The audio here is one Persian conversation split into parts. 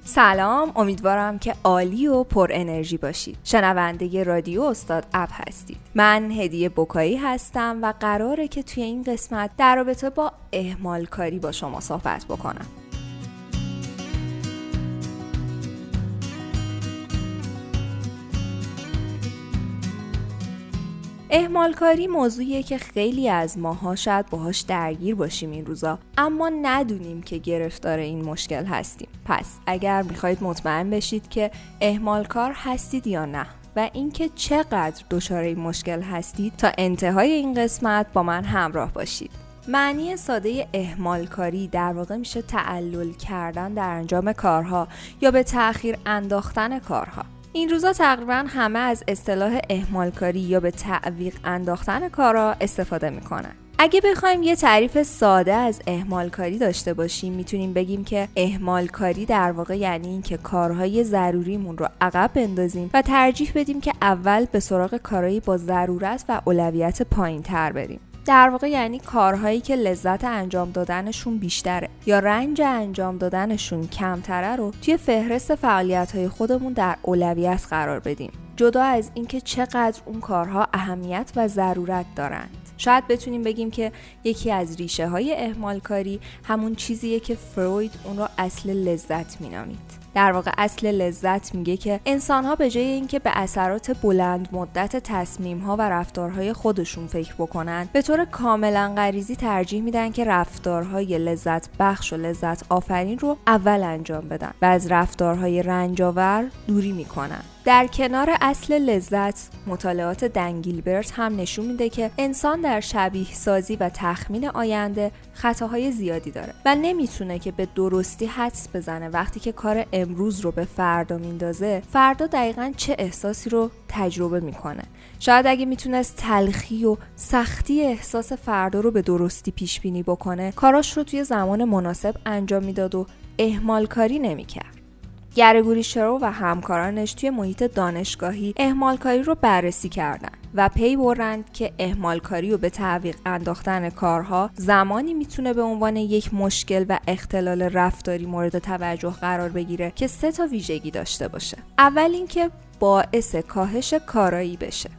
سلام، امیدوارم که عالی و پر انرژی باشید. شنونده رادیو استاد اب هستید. من هدیه بکایی هستم و قراره که توی این قسمت در رابطه با اهمال کاری با شما صحبت بکنم. اهمال کاری موضوعیه که خیلی از ماها شاید باهاش درگیر باشیم این روزا، اما ندونیم که گرفتار این مشکل هستیم. پس اگر میخواید مطمئن بشید که اهمال کار هستید یا نه و اینکه چقدر دچار این مشکل هستید، تا انتهای این قسمت با من همراه باشید. معنی ساده اهمال کاری در واقع میشه تعلل کردن در انجام کارها یا به تأخیر انداختن کارها. این روزا تقریبا همه از اصطلاح اهمال کاری یا به تعویق انداختن کارها استفاده میکنن. اگه بخوایم یه تعریف ساده از اهمال کاری داشته باشیم، میتونیم بگیم که اهمال کاری در واقع یعنی این که کارهای ضروریمون رو عقب بندازیم و ترجیح بدیم که اول به سراغ کارهایی با ضرورت و اولویت پایین‌تر بریم. در واقع یعنی کارهایی که لذت انجام دادنشون بیشتره یا رنج انجام دادنشون کمتره رو توی فهرست فعالیت‌های خودمون در اولویت قرار بدیم، جدا از اینکه چقدر اون کارها اهمیت و ضرورت دارند. شاید بتونیم بگیم که یکی از ریشه های اهمال کاری همون چیزیه که فروید اون رو اصل لذت مینامید. در واقع اصل لذت میگه که انسان‌ها به جای اینکه به اثرات بلند مدت تصمیم‌ها و رفتارهای خودشون فکر بکنن، به طور کاملا غریزی ترجیح میدن که رفتارهای لذت بخش و لذت آفرین رو اول انجام بدن و از رفتارهای رنج‌آور دوری میکنن. در کنار اصل لذت، مطالعات دن گیلبرت هم نشون میده که انسان در شبیه سازی و تخمین آینده خطاهای زیادی داره و نمیتونه که به درستی حدس بزنه وقتی که کار امروز رو به فردا میندازه، فردا دقیقاً چه احساسی رو تجربه میکنه. شاید اگه میتونست تلخی و سختی احساس فردا رو به درستی پیش بینی بکنه، کاراش رو توی زمان مناسب انجام میداد و اهمال کاری نمیکرد. گرگوری شرو و همکارانش توی محیط دانشگاهی اهمال کاری رو بررسی کردن و پی برند که اهمال کاری و به تعویق انداختن کارها زمانی میتونه به عنوان یک مشکل و اختلال رفتاری مورد توجه قرار بگیره که 3 ویژگی داشته باشه. اول اینکه باعث کاهش کارایی بشه.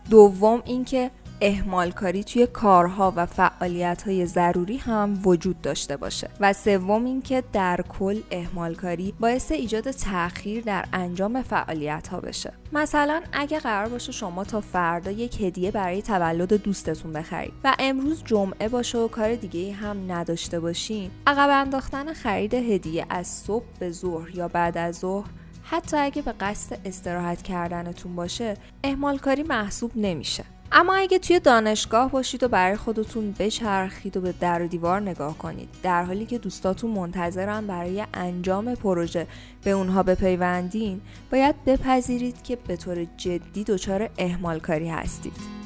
دوم اینکه اهمال کاری توی کارها و فعالیت‌های ضروری هم وجود داشته باشه و سوم اینکه در کل اهمال کاری باعث ایجاد تأخیر در انجام فعالیت‌ها بشه. مثلا اگه قرار باشه شما تا فردا یک هدیه برای تولد دوستتون بخرید و امروز جمعه باشه و کار دیگه‌ای هم نداشته باشین، عقب انداختن خرید هدیه از صبح به ظهر یا بعد از ظهر، حتی اگه به قصد استراحت کردنتون باشه، اهمال کاری محسوب نمیشه. اما اگه توی دانشگاه باشید و برای خودتون بچرخید و به در و دیوار نگاه کنید، در حالی که دوستاتون منتظرن برای انجام پروژه به اونها بپیوندین، باید بپذیرید که به طور جدی دچار اهمال کاری هستید.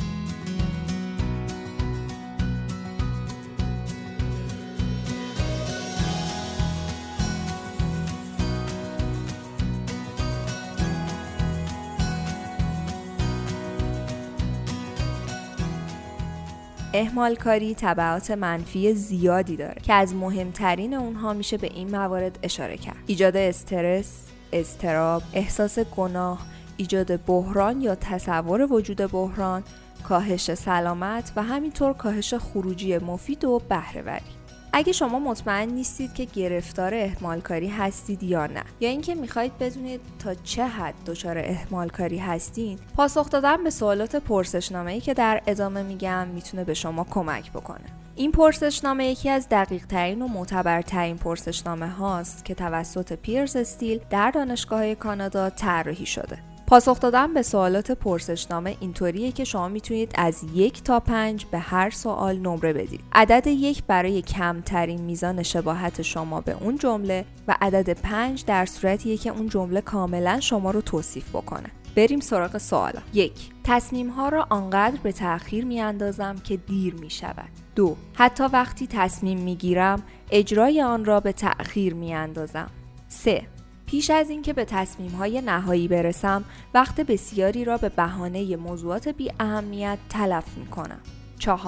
اهمال کاری تبعات منفی زیادی داره که از مهمترین اونها میشه به این موارد اشاره کرد: ایجاد استرس، اضطراب، احساس گناه، ایجاد بحران یا تصور وجود بحران، کاهش سلامت و همینطور کاهش خروجی مفید و بهره‌وری. اگه شما مطمئن نیستید که گرفتار اهمال کاری هستید یا نه، یا اینکه میخواید بدونید تا چه حد دچار اهمال کاری هستین، پاسخ دادن به سوالات پرسشنامه‌ای که در ادامه میگم میتونه به شما کمک بکنه. این پرسشنامه یکی از دقیق‌ترین و معتبرترین پرسشنامه هاست که توسط پیرز استیل در دانشگاه‌های کانادا طراحی شده. پاسخ دادن به سوالات پرسشنامه اینطوریه که شما میتونید از 1 تا 5 به هر سوال نمره بدید. عدد 1 برای کمترین میزان شباهت شما به اون جمله و عدد 5 در صورتیه که اون جمله کاملا شما رو توصیف بکنه. بریم سراغ سوالا. 1. تصمیم‌ها را آنقدر به تأخیر می‌اندازم که دیر می‌شود. 2. حتی وقتی تصمیم می‌گیرم اجرای آن را به تأخیر می‌اندازم. 3. پیش از اینکه به تصمیم‌های نهایی برسم، وقت بسیاری را به بهانه موضوعات بی اهمیت تلف می‌کنم. 4.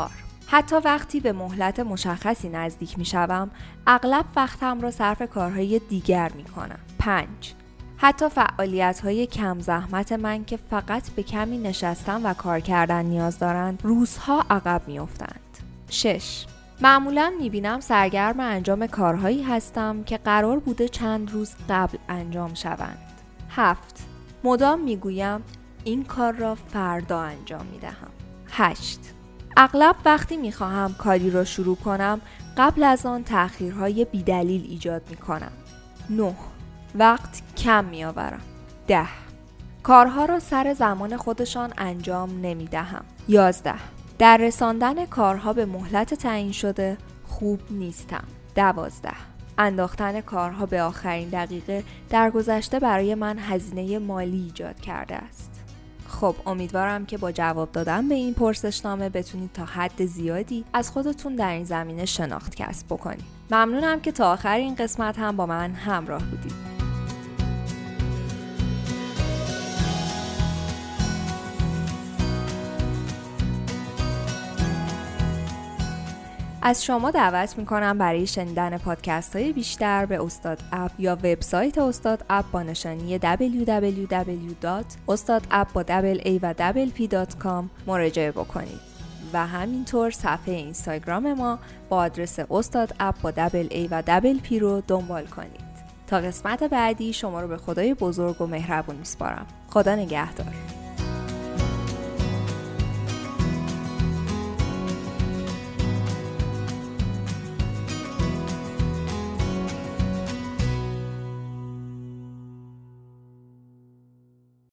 حتی وقتی به مهلت مشخصی نزدیک می شوم، اغلب وقتم را صرف کارهای دیگر می کنم. 5. حتی فعالیت‌های کم زحمت من که فقط به کمی نشستن و کار کردن نیاز دارند، روزها عقب می‌افتند. 6. معمولاً می‌بینم سرگرم انجام کارهایی هستم که قرار بوده چند روز قبل انجام شوند. 7. مدام می‌گویم این کار را فردا انجام می‌دهم. 8. اغلب وقتی می‌خواهم کاری را شروع کنم، قبل از آن تأخیرهای بی‌دلیل ایجاد می‌کنم. 9. وقت کم می آورم. 10. کارها را سر زمان خودشان انجام نمی دهم. 11. در رساندن کارها به مهلت تعیین شده خوب نیستم. 12. انداختن کارها به آخرین دقیقه در گذشته برای من هزینه مالی ایجاد کرده است. خب امیدوارم که با جواب دادن به این پرسشنامه بتونید تا حد زیادی از خودتون در این زمینه شناخت کسب بکنید. ممنونم که تا آخر این قسمت هم با من همراه بودید. از شما دعوت میکنم برای شنیدن پادکست های بیشتر به استاد اپ یا وبسایت استاد اپ با نشانی www.ustadapp.com مراجعه بکنید و همینطور صفحه اینستاگرام ما با آدرس استاد اپ با AA رو دنبال کنید. تا قسمت بعدی شما رو به خدای بزرگ و مهربون میسپارم. خدا نگهدار.